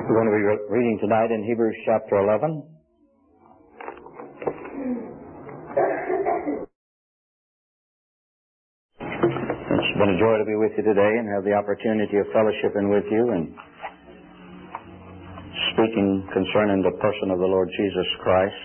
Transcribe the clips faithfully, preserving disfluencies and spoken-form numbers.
We're going to be re- reading tonight in Hebrews chapter eleven. It's been a joy to be with you today and have the opportunity of fellowshipping with you and speaking concerning the person of the Lord Jesus Christ.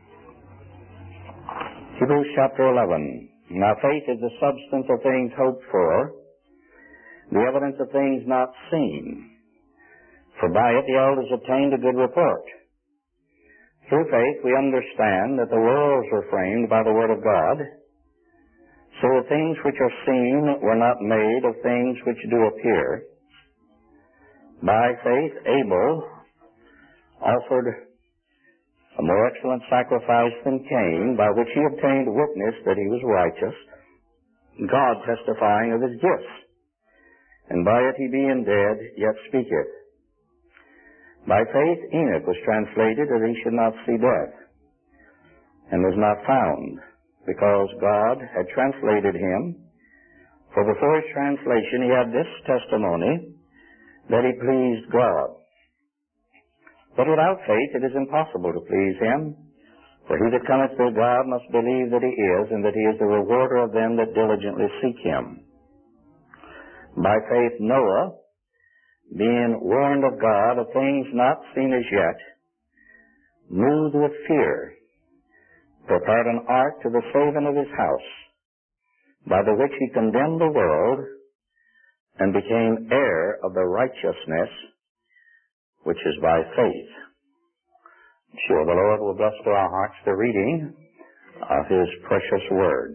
Hebrews chapter eleven. Now faith is the substance of things hoped for, the evidence of things not seen. For by it the elders obtained a good report. Through faith we understand that the worlds were framed by the word of God, so the things which are seen were not made of things which do appear. By faith Abel offered a more excellent sacrifice than Cain, by which he obtained witness that he was righteous, God testifying of his gifts. And by it he being dead yet speaketh. By faith Enoch was translated that he should not see death, and was not found, because God had translated him. For before his translation he had this testimony, that he pleased God. But without faith it is impossible to please him. For he that cometh to God must believe that he is, and that he is the rewarder of them that diligently seek him. By faith Noah, being warned of God of things not seen as yet, moved with fear, prepared an ark to the saving of his house, by the which he condemned the world, and became heir of the righteousness which is by faith. I'm sure the Lord will bless to our hearts the reading of his precious word.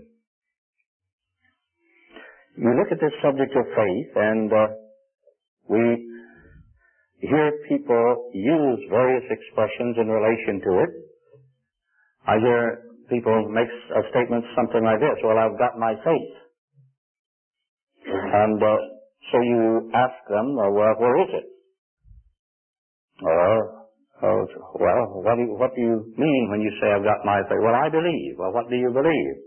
You look at this subject of faith, and uh, we hear people use various expressions in relation to it. I hear people make a statement something like this: well, I've got my faith. And uh, so you ask them, well, where is it? Or, oh, well, what do, you, what do you mean when you say I've got my faith? Well, I believe. Well, what do you believe?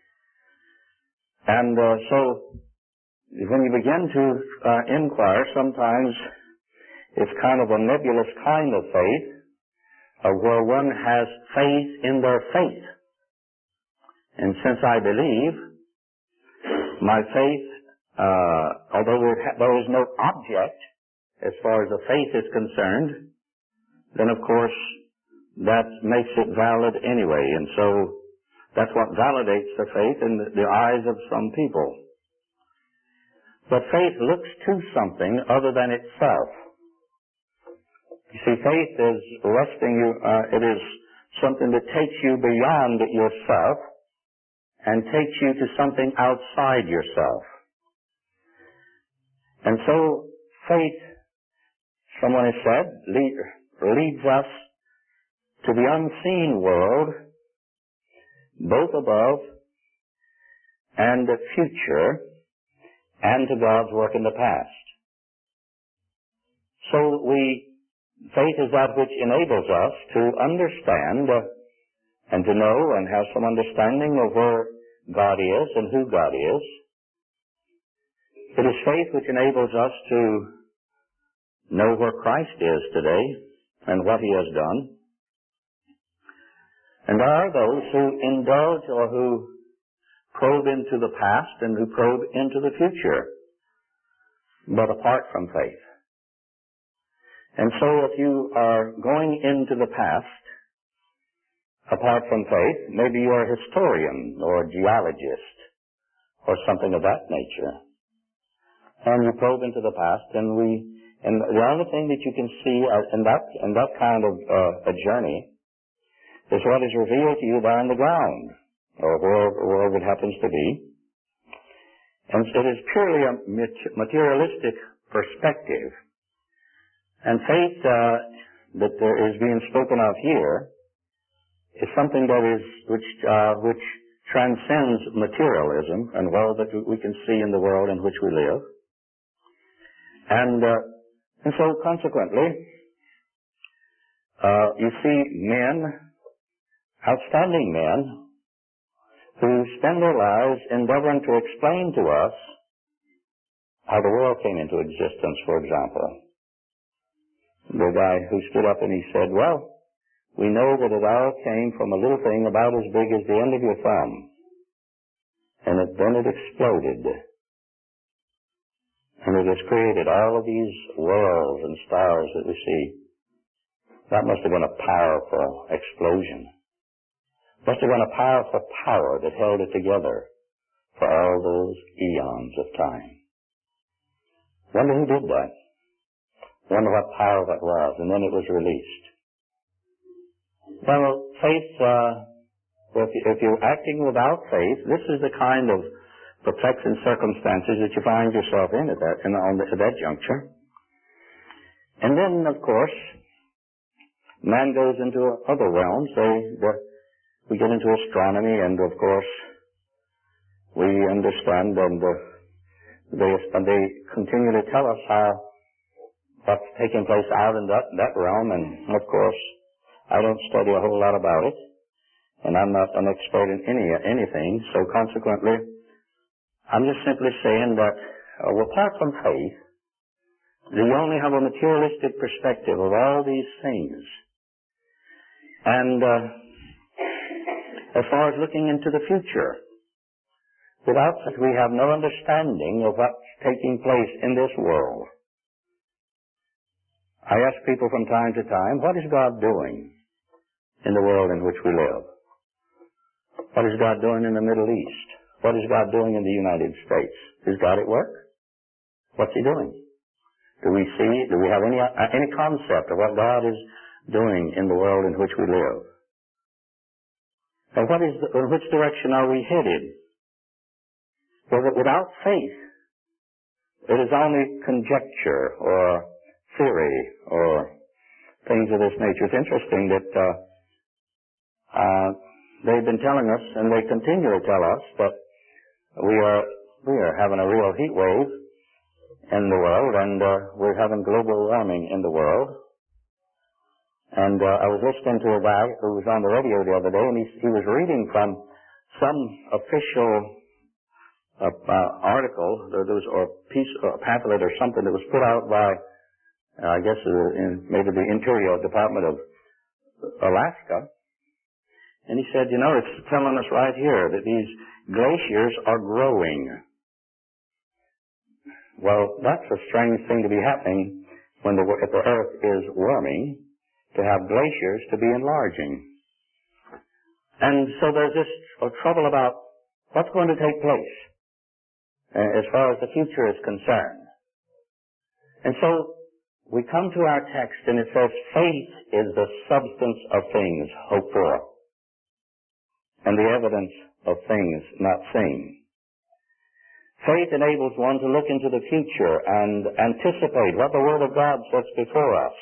And uh, so when you begin to uh, inquire, sometimes it's kind of a nebulous kind of faith, uh, where one has faith in their faith. And since I believe, my faith, uh, although there is no object as far as the faith is concerned, then of course that makes it valid anyway. And so that's what validates the faith in the eyes of some people. But faith looks to something other than itself. You see, faith is resting you, uh, it is something that takes you beyond yourself and takes you to something outside yourself. And so faith, someone has said, lead, leads us to the unseen world, both above and the future, and to God's work in the past. So we, faith is that which enables us to understand uh, and to know and have some understanding of where God is and who God is. It is faith which enables us to know where Christ is today and what he has done. And there are those who indulge or who probe into the past and who probe into the future, but apart from faith. And so if you are going into the past apart from faith, maybe you're a historian or a geologist or something of that nature, and you probe into the past, and we, and the only thing that you can see in that, in that kind of uh, a journey is what is revealed to you there on the ground, or wherever, wherever it happens to be. And it is purely a materialistic perspective. And faith uh, that uh, is being spoken of here is something that is which uh, which transcends materialism and all that we can see in the world in which we live. And uh, and so consequently, uh, you see men, outstanding men, who spend their lives endeavoring to explain to us how the world came into existence, for example. the guy who stood up and he said, well, we know that it all came from a little thing about as big as the end of your thumb. And it, then it exploded. And it has created all of these worlds and stars that we see. That must have been a powerful explosion. Must have been a powerful power that held it together for all those eons of time. Wonder who did that. Wonder what power that was. And then it was released. Well, faith, uh, if, if you're acting without faith, this is the kind of perplexing circumstances that you find yourself in at that, in, on the, at that juncture. And then, of course, man goes into other realms. They, the, we get into astronomy, and of course, we understand, and uh, they, and they continue to tell us how what's taking place out in that, that realm. And of course, I don't study a whole lot about it, and I'm not an expert in any anything. So consequently, I'm just simply saying that uh, apart from faith, you only have a materialistic perspective of all these things. And uh, as far as looking into the future, without that we have no understanding of what's taking place in this world. I ask people from time to time, what is God doing in the world in which we live? What is God doing in the Middle East? What is God doing in the United States? Is God at work? What's He doing? Do we see, do we have any, uh, any concept of what God is doing in the world in which we live? And what is the, in which direction are we headed? Well, without faith, it is only conjecture or theory or things of this nature. It's interesting that uh, uh, they've been telling us, and they continue to tell us, that we are we are having a real heat wave in the world, and uh, we're having global warming in the world. And uh, I was listening to a guy who was on the radio the other day, and he, he was reading from some official uh, uh, article, there was, or piece, or pamphlet or something that was put out by, uh, I guess, uh, in maybe the Interior Department of Alaska. And he said, you know, it's telling us right here that these glaciers are growing. Well, that's a strange thing to be happening when the, if the earth is warming, to have glaciers to be enlarging. And so there's this uh, trouble about what's going to take place uh, as far as the future is concerned. And so we come to our text, and it says, faith is the substance of things hoped for, and the evidence of things not seen. Faith enables one to look into the future and anticipate what the Word of God sets before us.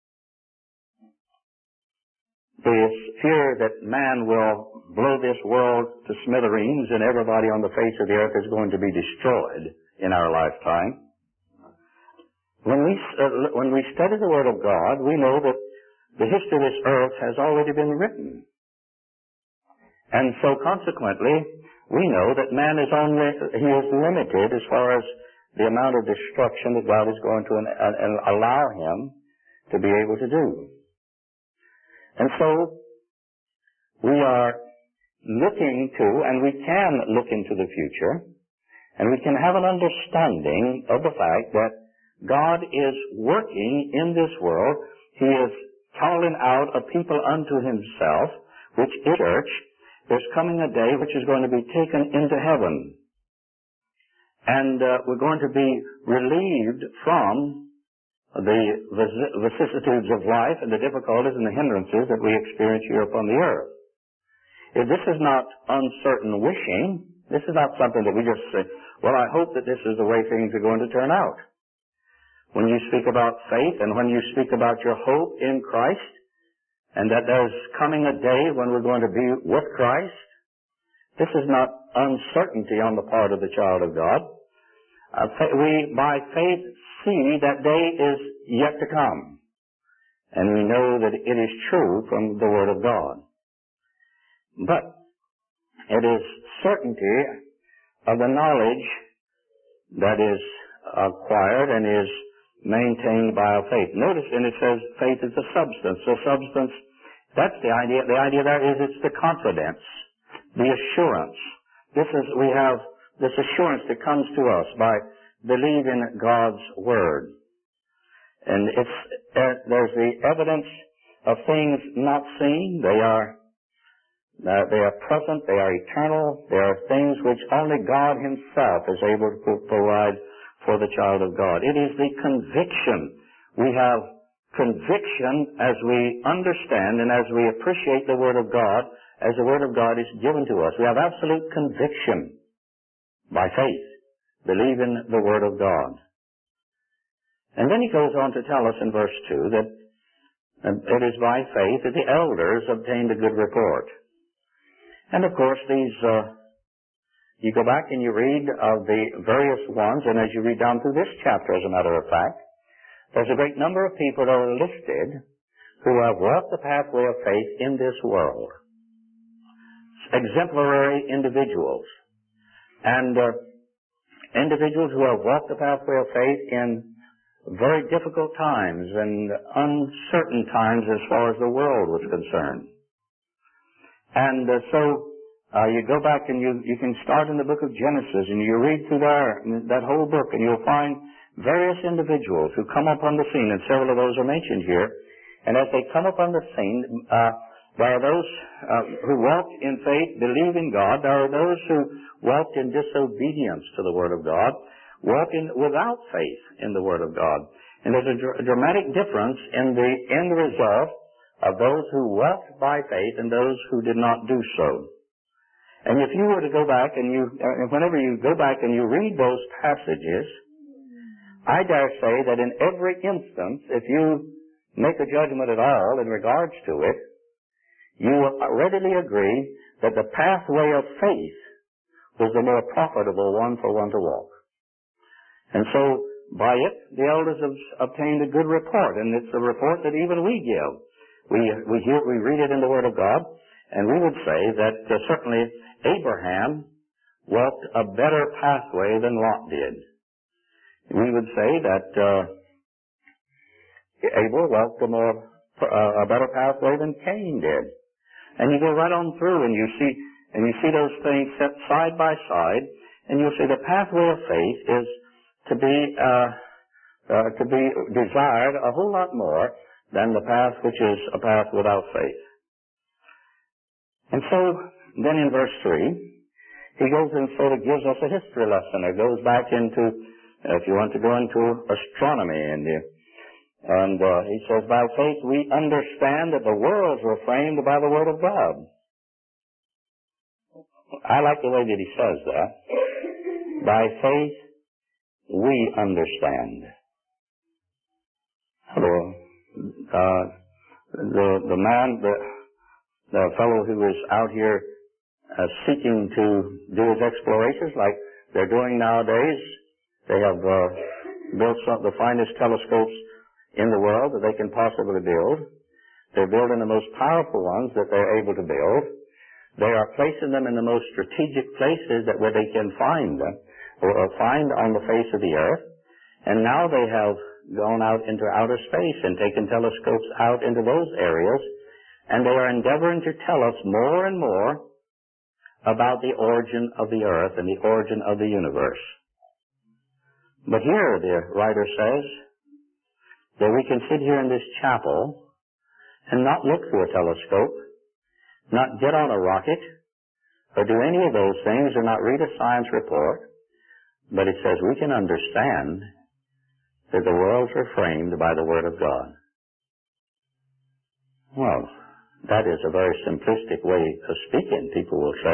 This fear that man will blow this world to smithereens and everybody on the face of the earth is going to be destroyed in our lifetime. When we, uh, when we study the Word of God, we know that the history of this earth has already been written. And so consequently, we know that man is only, he is limited as far as the amount of destruction that God is going to uh, uh, allow him to be able to do. And so we are looking to, and we can look into the future, and we can have an understanding of the fact that God is working in this world. He is calling out a people unto Himself, which is church. There's coming a day which is going to be taken into heaven. And uh, we're going to be relieved from the vicissitudes of life and the difficulties and the hindrances that we experience here upon the earth. If this is not uncertain wishing, this is not something that we just say, well, I hope that this is the way things are going to turn out. When you speak about faith and when you speak about your hope in Christ, and that there's coming a day when we're going to be with Christ, this is not uncertainty on the part of the child of God. Uh, we, by faith, see that day is yet to come. And we know that it is true from the Word of God. But it is certainty of the knowledge that is acquired and is maintained by our faith. Notice, and it says faith is the substance. So substance, that's the idea. The idea there is it's the confidence, the assurance. This is, we have this assurance that comes to us by believing God's Word. And it's, uh, there's the evidence of things not seen. They are, uh, they are present, they are eternal, they are things which only God Himself is able to provide for the child of God. It is the conviction. We have conviction as we understand and as we appreciate the Word of God, as the Word of God is given to us. We have absolute conviction by faith, believing the Word of God. And then he goes on to tell us in verse two that it is by faith that the elders obtained a good report. And of course these, uh, you go back and you read of the various ones, and as you read down through this chapter, as a matter of fact, there's a great number of people that are listed who have walked the pathway of faith in this world. Exemplary individuals. And uh, individuals who have walked the pathway of faith in very difficult times and uncertain times as far as the world was concerned. And uh, so uh, you go back and you, you can start in the book of Genesis and you read through there, that whole book, and you'll find various individuals who come upon the scene, and several of those are mentioned here. And as they come upon the scene, uh, there are those uh, who walked in faith, believing God. There are those who walked in disobedience to the Word of God, walking without faith in the Word of God. And there's a, dr- a dramatic difference in the end result of those who walked by faith and those who did not do so. And if you were to go back and you, uh, whenever you go back and you read those passages, I dare say that in every instance, if you make a judgment at all in regards to it, you will readily agree that the pathway of faith was the more profitable one for one to walk. And so, by it, the elders have obtained a good report, and it's a report that even we give. We we hear, we read it in the Word of God, and we would say that uh, certainly Abraham walked a better pathway than Lot did. We would say that uh, Abel walked a more uh, a better pathway than Cain did. And you go right on through, and you see and you see those things set side by side, and you'll see the pathway of faith is to be uh, uh, to be desired a whole lot more than the path which is a path without faith. And so, then in verse three, he goes and sort of gives us a history lesson. It goes back into, uh, if you want to go into astronomy, and uh, and uh, he says, by faith we understand that the worlds were framed by the Word of God. I like the way that he says that. By faith we understand. Hello. Uh, the the man, the, the fellow who is out here uh, seeking to do his explorations like they're doing nowadays, they have uh, built some of the finest telescopes in the world that they can possibly build. They're building the most powerful ones that they're able to build. They are placing them in the most strategic places that where they can find them, or find on the face of the earth. And now they have gone out into outer space and taken telescopes out into those areas, and they are endeavoring to tell us more and more about the origin of the earth and the origin of the universe. But here the writer says that we can sit here in this chapel and not look through a telescope, not get on a rocket, or do any of those things, or not read a science report. But it says we can understand that the worlds were framed by the Word of God. Well, that is a very simplistic way of speaking, people will say.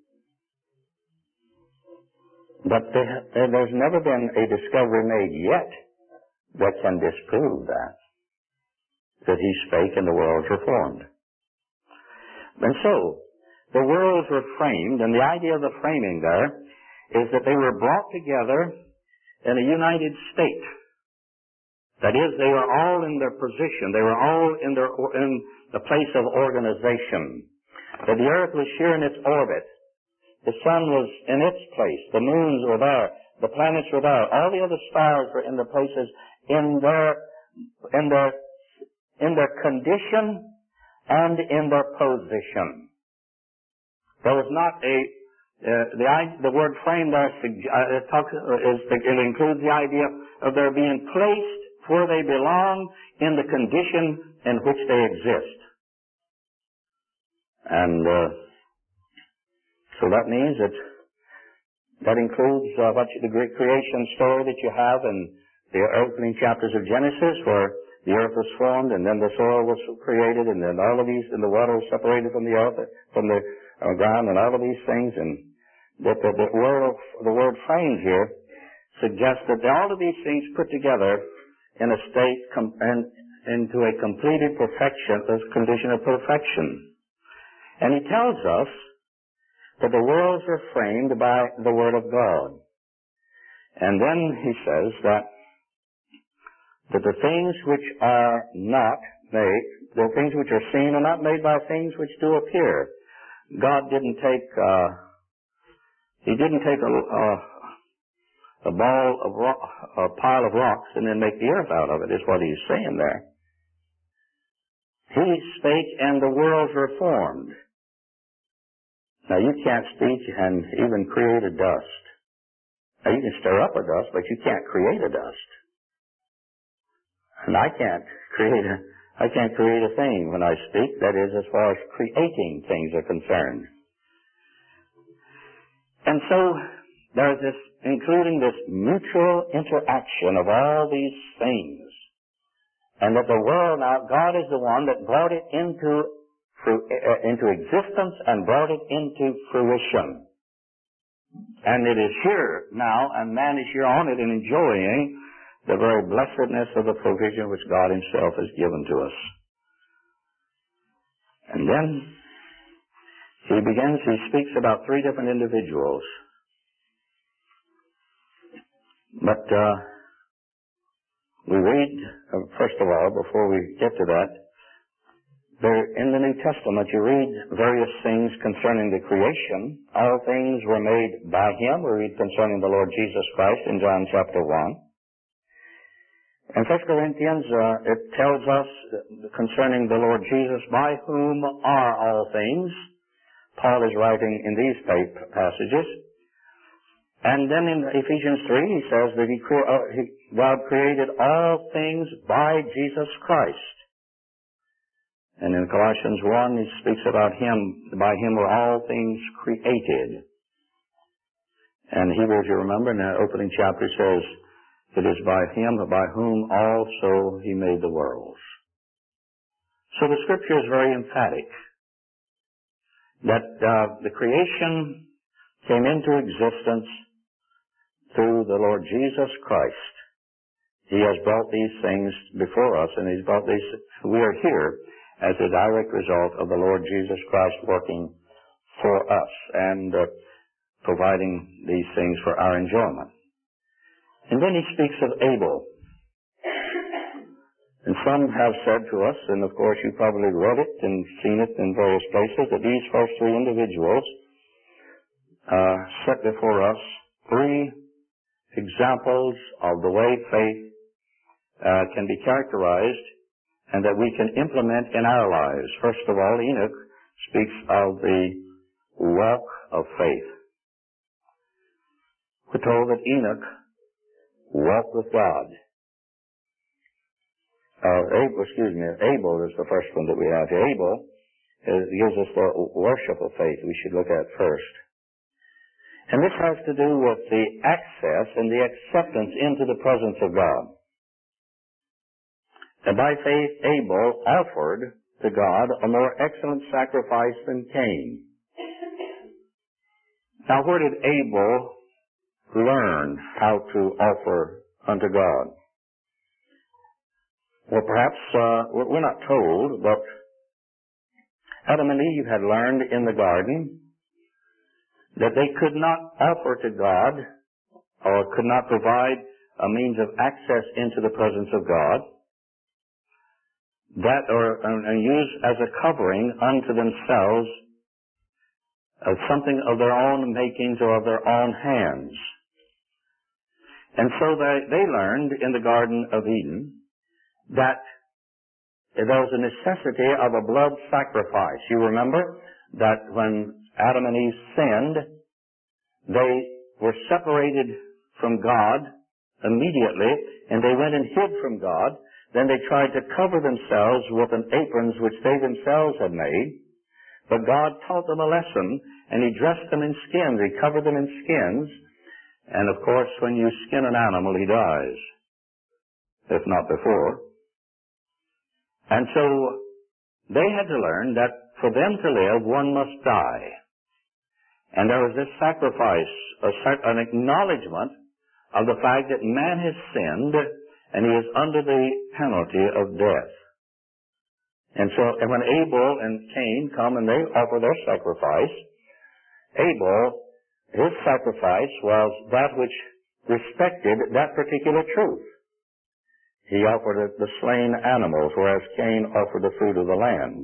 But there, there's never been a discovery made yet that can disprove that, that He spake and the worlds were formed. And so, the worlds were framed, and the idea of the framing there is that they were brought together in a united state. That is, they were all in their position. They were all in their in the place of organization. That the earth was here in its orbit. The sun was in its place. The moons were there. The planets were there. All the other stars were in the places in their in their in their condition and in their position. There was not a uh, the the word frame there uh, it talks uh, is it includes the idea of their being placed where they belong in the condition in which they exist. And uh, so that means that that includes uh, what you, the great creation story that you have in the opening chapters of Genesis, where the earth was formed, and then the soil was created, and then all of these, and the water was separated from the earth, from the uh, ground, and all of these things. And that the, the word of, the word frame here suggests that all of these things put together in a state com- and into a completed perfection, a condition of perfection. And he tells us that the worlds are framed by the Word of God. And then he says that, that the things which are not made, the things which are seen are not made by things which do appear. God didn't take, uh, he didn't take a, uh, a ball of rock, a pile of rocks and then make the earth out of it, is what he's saying there. He spake and the worlds were formed. Now, you can't speak and even create a dust. Now, you can stir up a dust, but you can't create a dust. And I can't create a, I can't create a thing when I speak. That is, as far as creating things are concerned. And so, there's this, including this mutual interaction of all these things. And that the world now, God is the one that brought it into into existence and brought it into fruition. And it is here now, and man is here on it and enjoying the very blessedness of the provision which God himself has given to us. And then he begins, he speaks about three different individuals. But uh, we read, uh, first of all, before we get to that, there, in the New Testament, you read various things concerning the creation. All things were made by him. We read concerning the Lord Jesus Christ in John chapter one. In First Corinthians, uh, it tells us concerning the Lord Jesus, by whom are all things. Paul is writing in these passages. And then in Ephesians three, he says that he, uh, he, God created all things by Jesus Christ. And in Colossians one, he speaks about him, by him were all things created. And Hebrews, you remember, in the opening chapter says, it is by him, by whom also he made the worlds. So the scripture is very emphatic that uh, the creation came into existence through the Lord Jesus Christ. He has brought these things before us, and he's brought these, we are here as a direct result of the Lord Jesus Christ working for us and uh, providing these things for our enjoyment. And then he speaks of Abel. And some have said to us, and of course you probably read it and seen it in various places, that these first three individuals uh, set before us three examples of the way faith uh, can be characterized and that we can implement in our lives. First of all, Enoch speaks of the walk of faith. We're told that Enoch walked with God. Uh, Abel, excuse me, Abel is the first one that we have here. Abel is, gives us the worship of faith we should look at first. And this has to do with the access and the acceptance into the presence of God. And by faith, Abel offered to God a more excellent sacrifice than Cain. Now, where did Abel learn how to offer unto God? Well, perhaps uh, we're not told, but Adam and Eve had learned in the garden that they could not offer to God or could not provide a means of access into the presence of God that or and use as a covering unto themselves of something of their own makings or of their own hands. And so they, they learned in the Garden of Eden that there was a necessity of a blood sacrifice. You remember that when Adam and Eve sinned, they were separated from God immediately, and they went and hid from God. Then they tried to cover themselves with an aprons which they themselves had made. But God taught them a lesson, and He dressed them in skins. He covered them in skins. And of course, when you skin an animal, he dies, if not before. And so they had to learn that for them to live, one must die. And there was this sacrifice, a, an acknowledgement of the fact that man has sinned, and he is under the penalty of death. And so and when Abel and Cain come and they offer their sacrifice, Abel, his sacrifice was that which respected that particular truth. He offered the slain animals, whereas Cain offered the fruit of the land.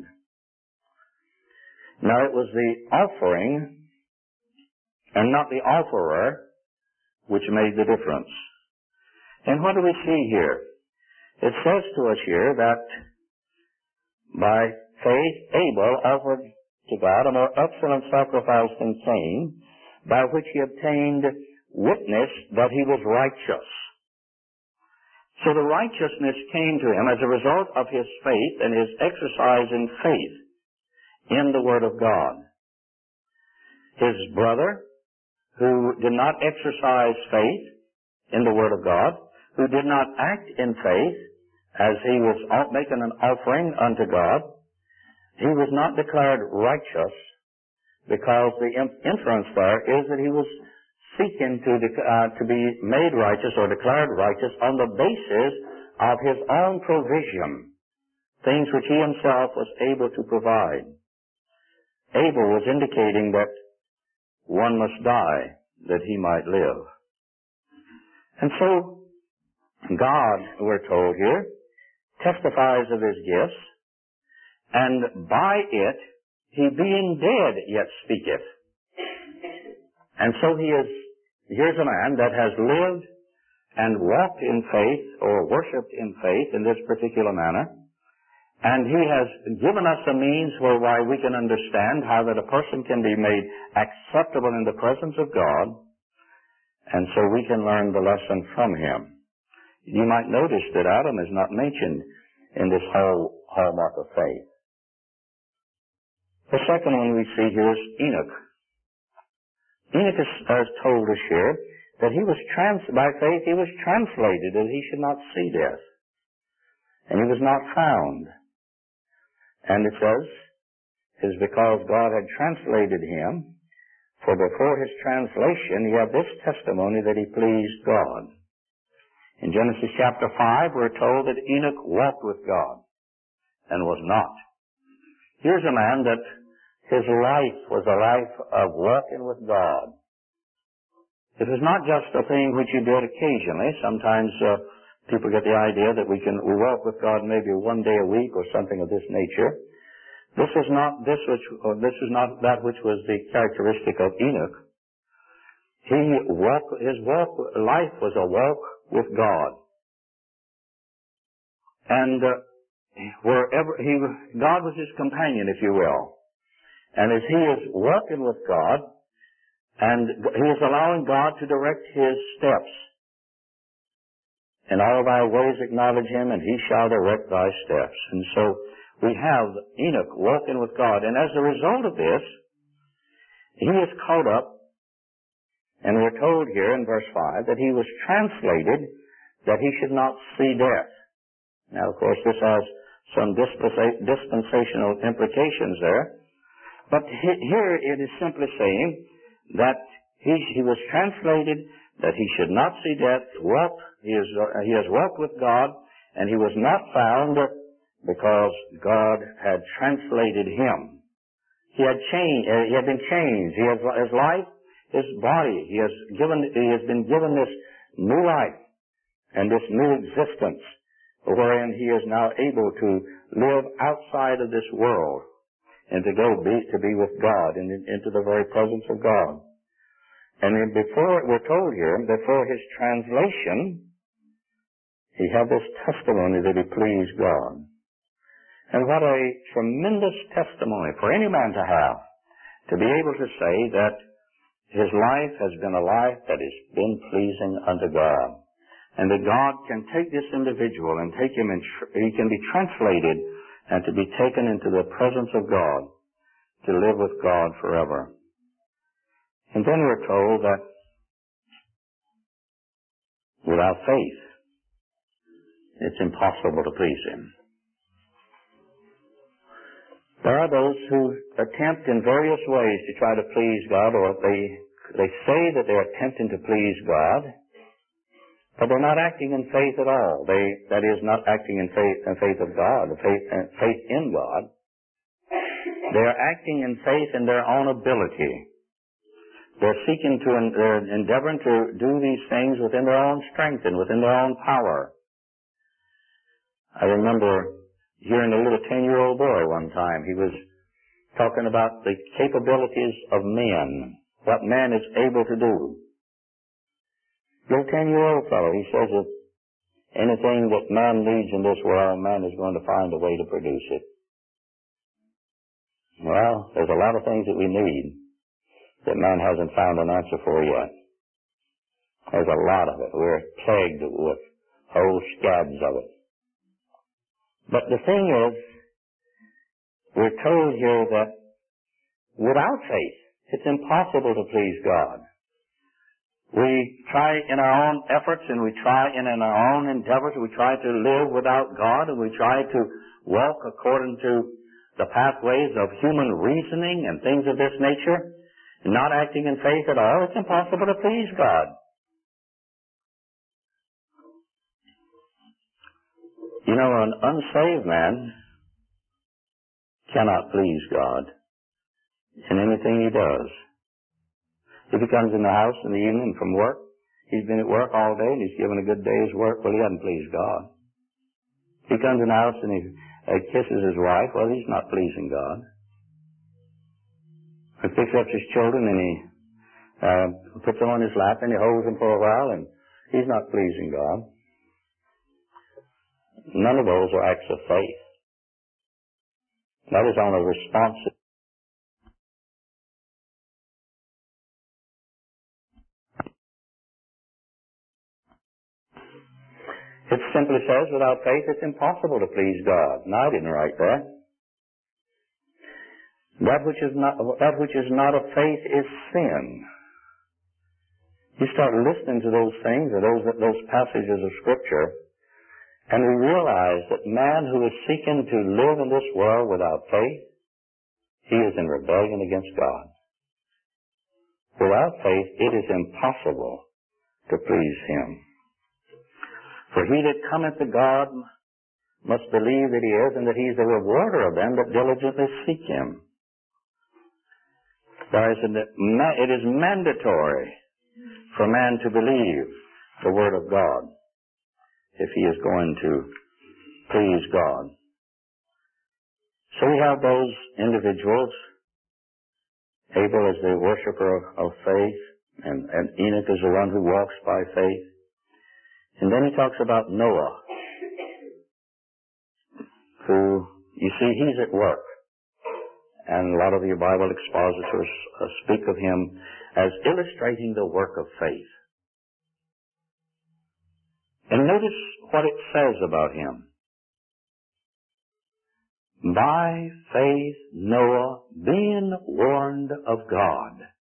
Now it was the offering and not the offerer which made the difference. And what do we see here? It says to us here that by faith Abel offered to God a more excellent sacrifice than Cain, by which he obtained witness that he was righteous. So the righteousness came to him as a result of his faith and his exercise in faith in the Word of God. His brother, who did not exercise faith in the Word of God, who did not act in faith as he was making an offering unto God, he was not declared righteous, because the inference there is that he was seeking to, uh, to be made righteous or declared righteous on the basis of his own provision, things which he himself was able to provide. Abel was indicating that one must die that he might live. And so God, we're told here, testifies of his gifts, and by it he being dead yet speaketh. And so he is, here's a man that has lived and walked in faith or worshipped in faith in this particular manner. And he has given us a means whereby we can understand how that a person can be made acceptable in the presence of God. And so we can learn the lesson from him. You might notice that Adam is not mentioned in this whole hallmark of faith. The second one we see here is Enoch. Enoch is, is told us here that he was trans, by faith he was translated that he should not see death. And he was not found. And it says, it is because God had translated him, for before his translation he had this testimony that he pleased God. In Genesis chapter five we're told that Enoch walked with God and was not. Here's a man that his life was a life of walking with God. It was not just a thing which he did occasionally. Sometimes uh, people get the idea that we can we walk with God maybe one day a week or something of this nature. This is not this which or this is not that which was the characteristic of Enoch. He walked his walk life was a walk with God, and uh, wherever he God was his companion, if you will. And as he is walking with God, and he is allowing God to direct his steps. In all thy ways acknowledge him, and he shall direct thy steps. And so we have Enoch walking with God. And as a result of this, he is caught up, and we're told here in verse five that he was translated that he should not see death. Now, of course, this has some dispensational implications there. But here it is simply saying that he, he was translated that he should not see death, walk, he, is, uh, he has walked with God, and he was not found because God had translated him. He had changed, uh, he had been changed. He has, his life, his body, he has given, he has been given this new life and this new existence, wherein he is now able to live outside of this world and to go be, to be with God and in, into the very presence of God. And then before, we're told here, before his translation, he had this testimony that he pleased God. And what a tremendous testimony for any man to have, to be able to say that his life has been a life that has been pleasing unto God. And that God can take this individual and take him and tr- he can be translated and to be taken into the presence of God to live with God forever. And then we're told that without faith, it's impossible to please him. There are those who attempt in various ways to try to please God, or they they say that they're attempting to please God, but they're not acting in faith at all. They that is, not acting in faith in faith of God, faith uh, faith in God. They're acting in faith in their own ability. They're seeking to, they're endeavoring to do these things within their own strength and within their own power. I remember hearing a little ten-year-old boy one time. He was talking about the capabilities of men, what man is able to do. Little ten-year-old fellow, he says that anything that man needs in this world, man is going to find a way to produce it. Well, there's a lot of things that we need that man hasn't found an answer for yet. There's a lot of it. We're plagued with whole scabs of it. But the thing is, we're told here that without faith, it's impossible to please God. We try in our own efforts and we try in, in our own endeavors, we try to live without God and we try to walk according to the pathways of human reasoning and things of this nature, not acting in faith at all. It's impossible to please God. You know, an unsaved man cannot please God in anything he does. If he comes in the house in the evening from work, he's been at work all day and he's given a good day's work, well, he hasn't pleased God. If he comes in the house and he uh, kisses his wife, well, he's not pleasing God. He picks up his children and he uh, puts them on his lap and he holds them for a while, and he's not pleasing God. None of those are acts of faith. That is on a responsive. It simply says, without faith, it's impossible to please God. No, I didn't write that. That which is not, that which is not of faith is sin. You start listening to those things, or those, those passages of Scripture, and we realize that man who is seeking to live in this world without faith, he is in rebellion against God. Without faith, it is impossible to please him. For he that cometh to God must believe that he is, and that he is the rewarder of them that diligently seek him. There is a, it is mandatory for man to believe the Word of God if he is going to please God. So we have those individuals, Abel is the worshiper of, of faith, and, and Enoch is the one who walks by faith. And then he talks about Noah, who, you see, he's at work. And a lot of your Bible expositors uh, speak of him as illustrating the work of faith. And notice what it says about him. By faith Noah, being warned of God.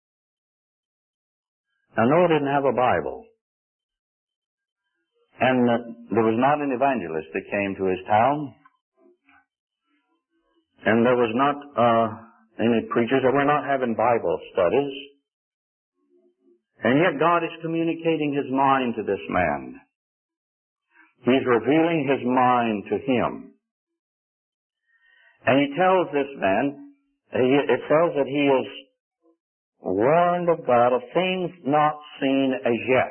Now Noah didn't have a Bible. And uh, there was not an evangelist that came to his town. And there was not uh, any preachers that were not having Bible studies. And yet God is communicating his mind to this man. He's revealing his mind to him. And he tells this man, it says that he is warned of God of things not seen as yet.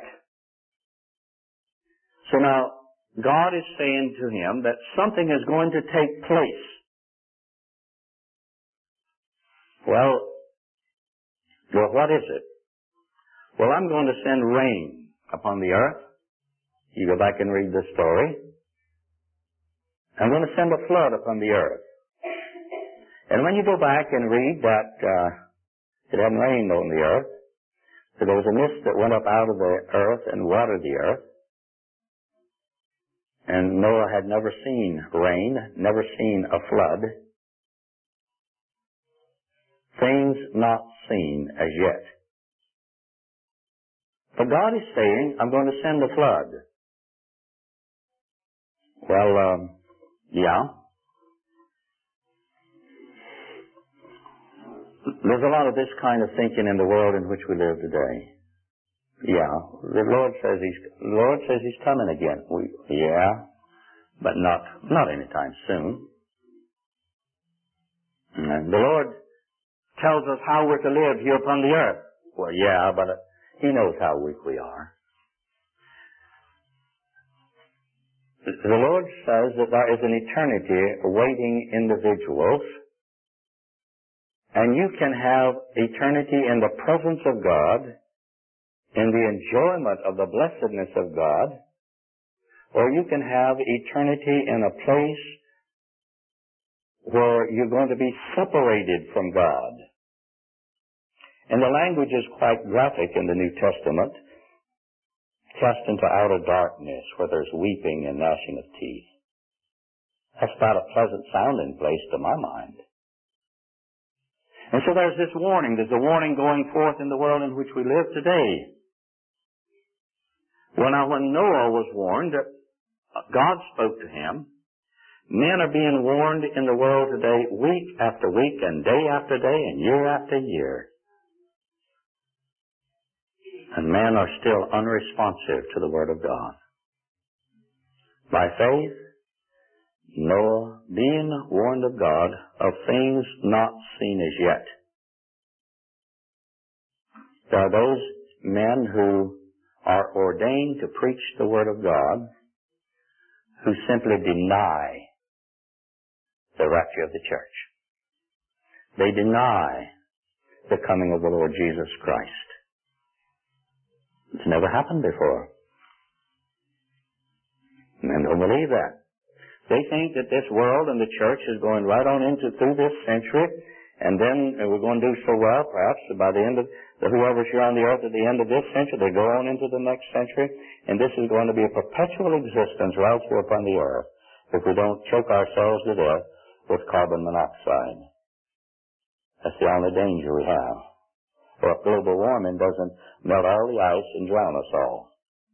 So now, God is saying to him that something is going to take place. Well, well, what is it? Well, I'm going to send rain upon the earth. You go back and read the story. I'm going to send a flood upon the earth. And when you go back and read that uh, it hadn't rained on the earth, so there was a mist that went up out of the earth and watered the earth. And Noah had never seen rain, never seen a flood. Things not seen as yet. But God is saying, I'm going to send a flood. Well, um, yeah. There's a lot of this kind of thinking in the world in which we live today. Yeah, the Lord says He's the Lord says He's coming again. We, yeah, but not not anytime soon. And the Lord tells us how we're to live here upon the earth. Well, yeah, but He knows how weak we are. The Lord says that there is an eternity awaiting individuals, and you can have eternity in the presence of God, in the enjoyment of the blessedness of God, or you can have eternity in a place where you're going to be separated from God. And the language is quite graphic in the New Testament. Cast into outer darkness where there's weeping and gnashing of teeth. That's not a pleasant sounding place to my mind. And so there's this warning. There's a warning going forth in the world in which we live today. Well, now, when Noah was warned, God spoke to him. Men are being warned in the world today week after week and day after day and year after year. And men are still unresponsive to the Word of God. By faith, Noah, being warned of God of things not seen as yet. There are those men who are ordained to preach the Word of God who simply deny the rapture of the church. They deny the coming of the Lord Jesus Christ. It's never happened before. Men don't believe that. They think that this world and the church is going right on into through this century, and then we're going to do so well, perhaps, by the end of the, whoever's here on the earth at the end of this century, they go on into the next century, and this is going to be a perpetual existence right here upon the earth if we don't choke ourselves to death with carbon monoxide. That's the only danger we have. Or if global warming doesn't melt all the ice and drown us all.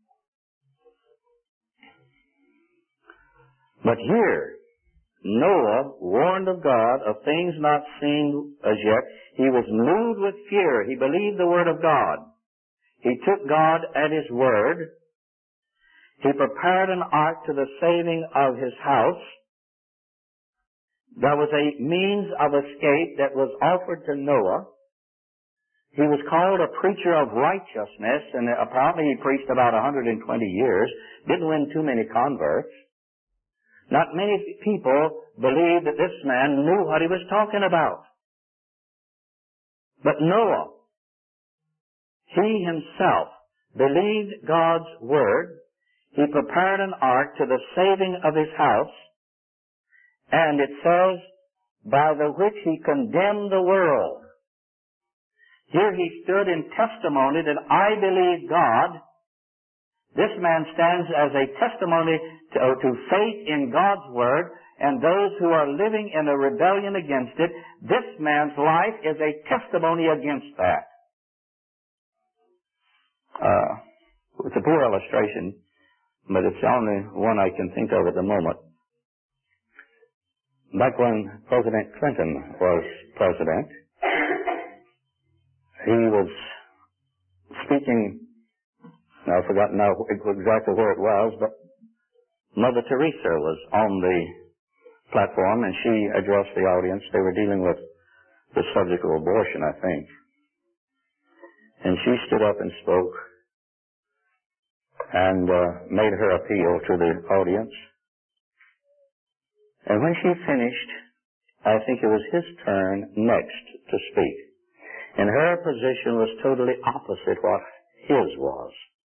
But here, Noah, warned of God of things not seen as yet, he was moved with fear. He believed the Word of God. He took God at His word. He prepared an ark to the saving of his house. There was a means of escape that was offered to Noah. He was called a preacher of righteousness, and apparently he preached about one hundred twenty years, didn't win too many converts. Not many people believed that this man knew what he was talking about. But Noah, he himself believed God's word. He prepared an ark to the saving of his house, and it says, by the which he condemned the world. Here he stood in testimony that I believe God. This man stands as a testimony to, to faith in God's Word, and those who are living in a rebellion against it, this man's life is a testimony against that. Uh, it's a poor illustration, but it's the only one I can think of at the moment. Back when President Clinton was president, he was speaking, I've forgotten now exactly where it was, but Mother Teresa was on the platform and she addressed the audience. They were dealing with the subject of abortion, I think. And she stood up and spoke and uh, made her appeal to the audience. And when she finished, I think it was his turn next to speak. And her position was totally opposite what his was.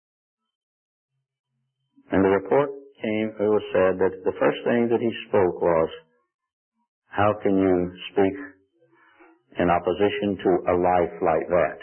And the report came, it was said that the first thing that he spoke was, how can you speak in opposition to a life like that?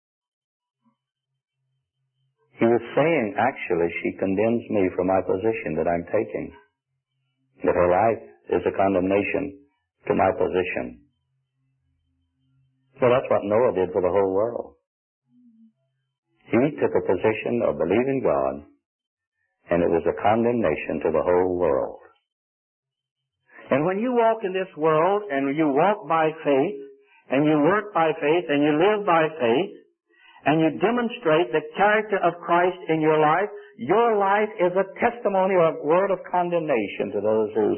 He was saying, actually, she condemns me for my position that I'm taking. That her life is a condemnation to my position. Well, that's what Noah did for the whole world. He took a position of believing God, and it was a condemnation to the whole world. And when you walk in this world, and you walk by faith, and you work by faith, and you live by faith, and you demonstrate the character of Christ in your life, your life is a testimony or a word of condemnation to those who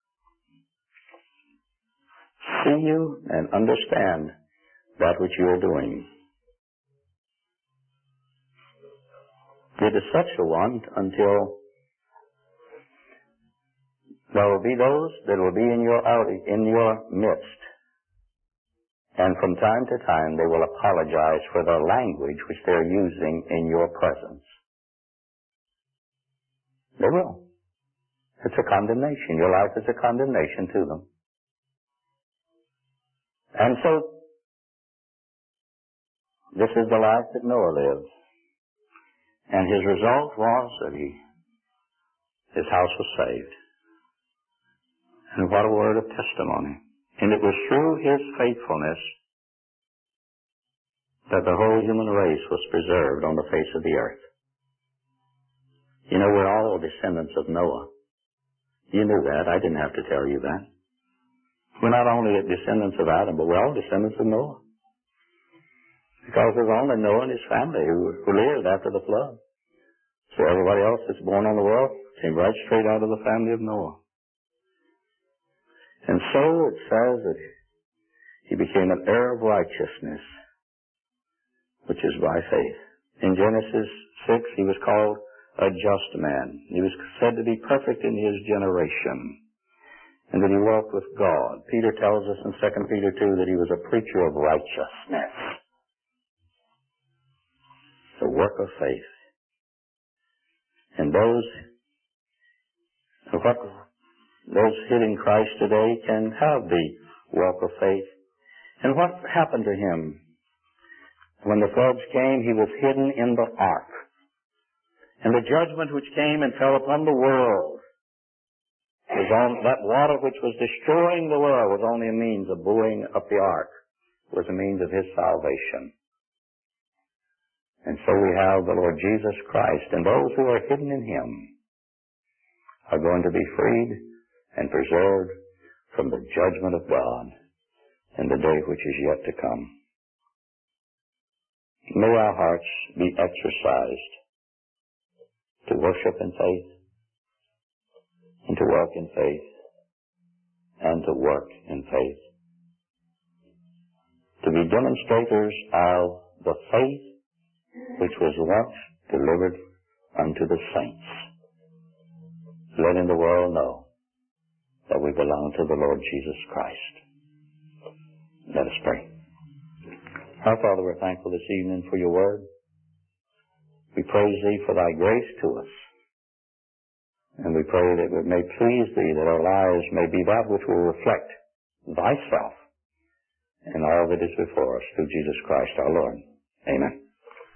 see you and understand that which you are doing. It is such a one until there will be those that will be in your in your midst. And from time to time, they will apologize for the language which they're using in your presence. They will. It's a condemnation. Your life is a condemnation to them. And so, this is the life that Noah lived. And his result was that he, his house was saved. And what a word of testimony. And it was through his faithfulness that the whole human race was preserved on the face of the earth. You know, we're all descendants of Noah. You knew that. I didn't have to tell you that. We're not only descendants of Adam, but we're all descendants of Noah. Because there's only Noah and his family who, who lived after the flood. So everybody else that's born on the world came right straight out of the family of Noah. And so it says that he became an heir of righteousness, which is by faith. In Genesis six, he was called a just man. He was said to be perfect in his generation, and that he walked with God. Peter tells us in Second Peter two that he was a preacher of righteousness. The work of faith. And those, what Those hitting Christ today can have the walk of faith. And what happened to him? When the floods came, he was hidden in the ark. And the judgment which came and fell upon the world, was on, that water which was destroying the world was only a means of buoying up the ark, was a means of his salvation. And so we have the Lord Jesus Christ, and those who are hidden in him are going to be freed and preserved from the judgment of God in the day which is yet to come. May our hearts be exercised to worship in faith, and to walk in faith, and to work in faith. To be demonstrators of the faith which was once delivered unto the saints, letting the world know that we belong to the Lord Jesus Christ. Let us pray. Our Father, we're thankful this evening for your word. We praise thee for thy grace to us. And we pray that it may please thee, that our lives may be that which will reflect thyself in all that is before us through Jesus Christ our Lord. Amen.